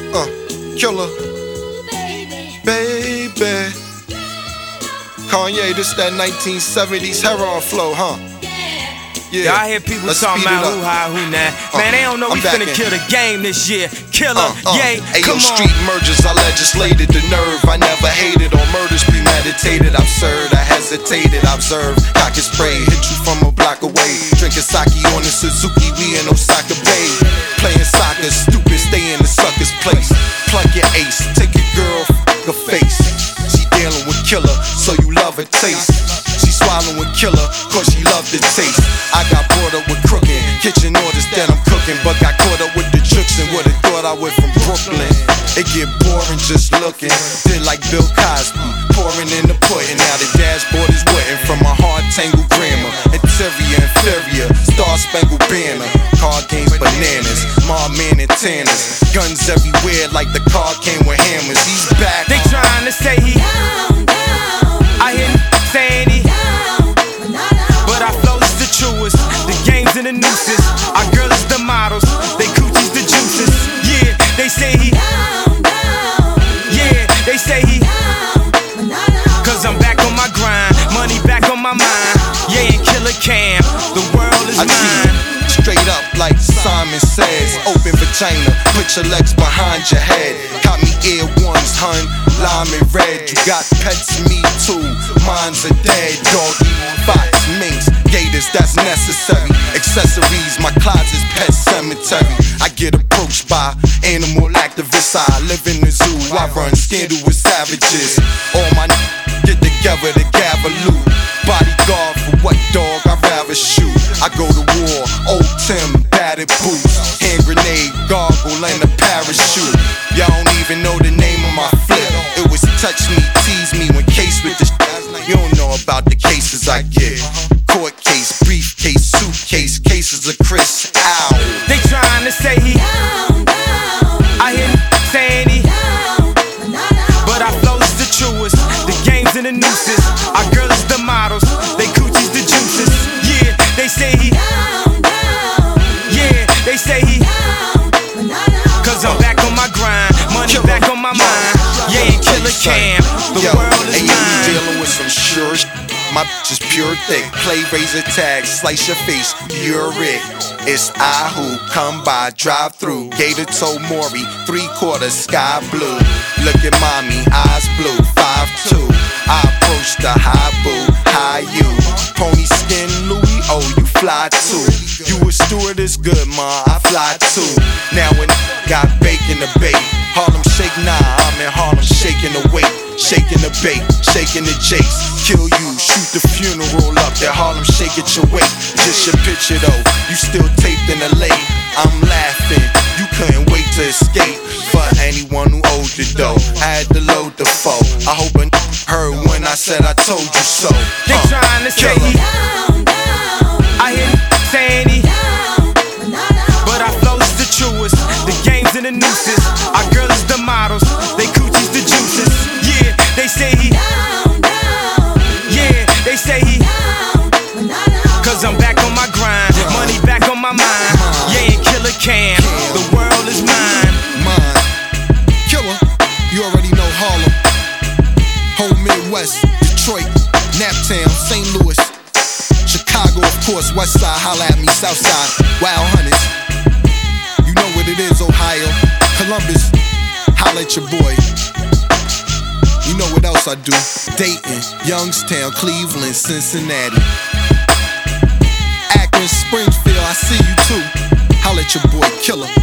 Killer, baby. Kanye, this that 1970s heroin flow, huh? Yeah, I hear people talking about who high, who not. Man, they don't know we finna kill the game this year. Killer, yay, come on. Street mergers, I legislated the nerve. I never hated on murders premeditated. Absurd, I hesitated, observed. Cock and spray, hit you from a block away. Drinking sake on the Suzuki, we in Osaka Bay. Playing soccer, stupid, stay in the sucker's place. Plug your ace, take your girl, f*** her face. She dealing with killer, so you love her taste. She swallowing killer, cause she love the taste. I got brought up with crookin', kitchen orders that I'm cooking, but got caught up with the tricks and would've thought I went from Brooklyn. It get boring just looking, did like Bill Cosby, pouring in the pudding. Now the dashboard is wooden from my hard tangled grammar. Interior inferior, star spangled banner. Card games bananas, mob man and tanners. Guns everywhere like the car came with hammers. He's back. They trying to say he I hear saying he but our flows is the truest. The games and the nooses. Our girls is the models. They coochies the juices. Yeah, they say he yeah, they say he cause I'm back on my grind. Money back on my mind. Yeah, and Killer Cam. The world is mine. Straight up like Simon says. Open vagina, put your legs behind your head. Got me ear ones, hun, lime and red. You got pets, me too. Mine's a dead doggy. Fox, minks, gators, that's necessary. Accessories, my closet's pet cemetery. I get approached by animal activists. I live in the zoo. I run scandal with savages. All my get together to gather loot. Bodyguard for what dog I'd rather shoot. I go to war, old Tim, battered boots. Hand grenade, gargle, and a parachute. Y'all don't even know the name of my flip. It was touch me, tease me when case with the you don't know about the cases I get. Court case, briefcase, suitcase, cases of Chris. Ow. They trying to say he I hear saying he but our flows is the truest. The games and the nooses. Our girls is the models. They coochies the juices. Yeah, they say he yeah, they say he cause I'm back on my grind. Money back on my mind. Yeah, and Killer Cam. The world is mine. Dealing with some sure my bitch is pure thick. Play razor tag, slice your face, you're it. It's I who come by, drive through. Gator toe Maury, 3/4 sky blue. Look at mommy, eyes blue, 5'2". I approach the high boo, high you. Pony skin Louis, oh you fly too. You a stewardess, good ma, I fly too. Now when got bacon to bake, Harlem shake, nah, I'm in Harlem shaking the weight. Shaking the bait, shaking the jakes. Kill you, shoot the funeral up. That Harlem shake at your weight. Just your picture though, you still taped in the lake. I'm laughing, you couldn't wait to escape. For anyone who owed the dough, I had to load the foe. I hope a heard when I said I told you so. They trying to say he I hear saying he but our flows is the truest. The games and the nooses. Our girls is the models. They coochies the juices. Yeah, they say he yeah, they say he cause I'm back on my grind. Money back on my mind. Yeah, and Killer Cam. The world is mine. Mine. Killer, you already know Harlem. Whole Midwest, Detroit, Naptown, St. Louis, Chicago, of course, West Side, holla at me, South Side, Wild Hunters. You know what it is, Ohio, Columbus, holla at your boy. You know what else I do? Dayton, Youngstown, Cleveland, Cincinnati, Akron, Springfield, I see you too. Holla at your boy, Killer.